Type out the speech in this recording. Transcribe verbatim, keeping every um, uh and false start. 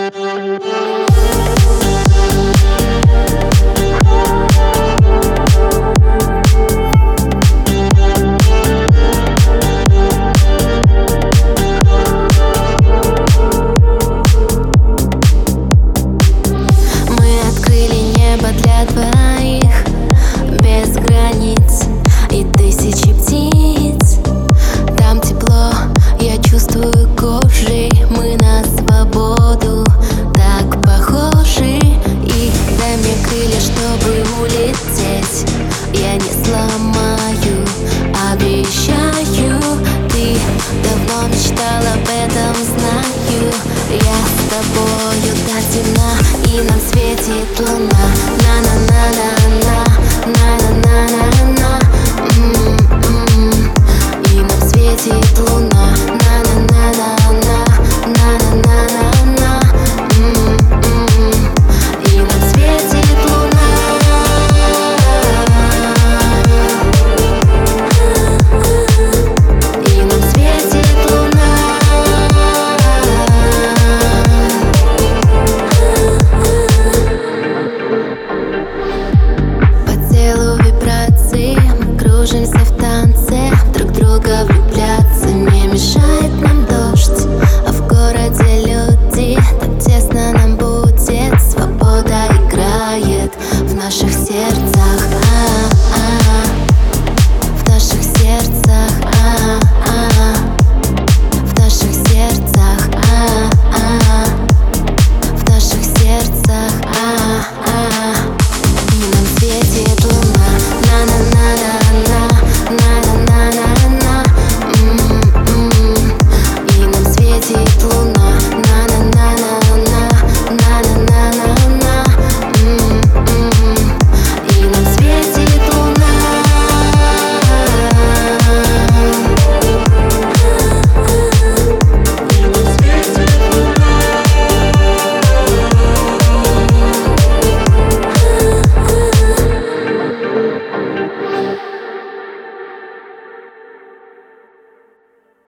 Я не сломаю, обещаю. Ты давно мечтал об этом, знаю. Я с тобою до темна, и нам светит луна. На-на-на-на-на, на-на-на-на-на, м-м-м. И нам светит луна.